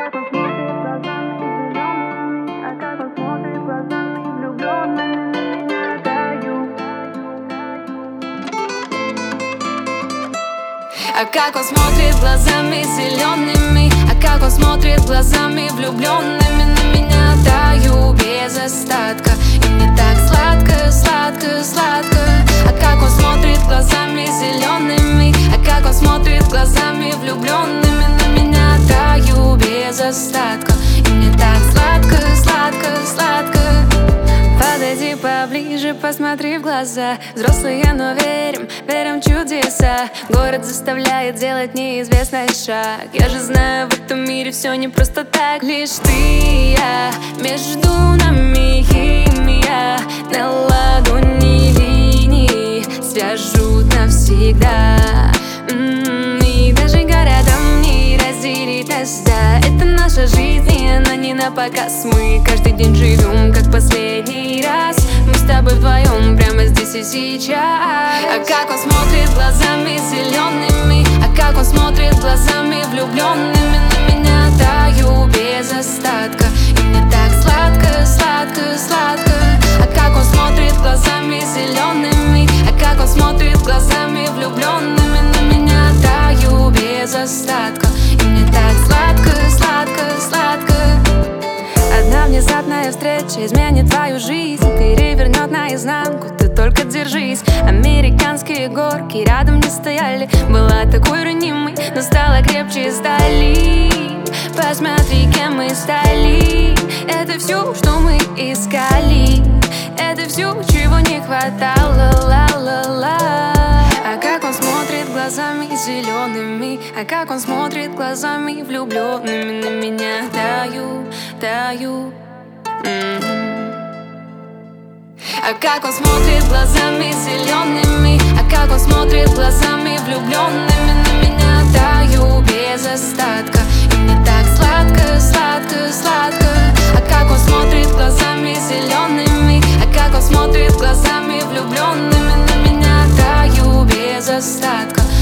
А как он смотрит глазами зелеными, а как он смотрит глазами влюбленными на меня, таю без остатка. И мне так сладко, сладко, сладко. А как он смотрит глазами зелеными, а как он смотрит глазами влюбленными на меня, таю без остатка. И мне так сладко, сладко, сладко. Подойди поближе, посмотри в глаза. Взрослые, но верим, верим в чудеса. Город заставляет делать неизвестный шаг. Я же знаю, в этом мире все не просто так. Лишь ты и я, между нами химия. На ладони линии свяжут навсегда. И даже городом не разделить нас, да. Это наша жизнь, и она не напоказ. Мы каждый день живем, как последний раз. Мы с тобой вдвоем, прямо здесь и сейчас. А как он смотрит глазами зелеными, а как он смотрит глазами влюбленными на меня, таю без остатка. И мне так сладко, сладко, сладко. А как он смотрит глазами зелеными, а как он смотрит глазами влюбленными на меня, таю без остатка. И мне так сладко, сладко, сладко. Одна внезапная встреча изменит твою жизнь, перевернет наизнанку, ты только держись. Американские горки рядом не стояли. Была такой ранимой, но стала крепче стали. Посмотри, кем мы стали. Это все, что мы искали. Это все, чего не хватало, ла-ла-ла. А как он смотрит глазами зелеными, а как он смотрит глазами влюбленными на меня, таю, таю. А как он смотрит глазами зелеными, а как он смотрит глазами влюбленными на меня, таю без остатка. И мне так сладко, сладко, сладко. А как он смотрит глазами зелеными, а как он смотрит глазами влюбленными на меня, таю без остатка.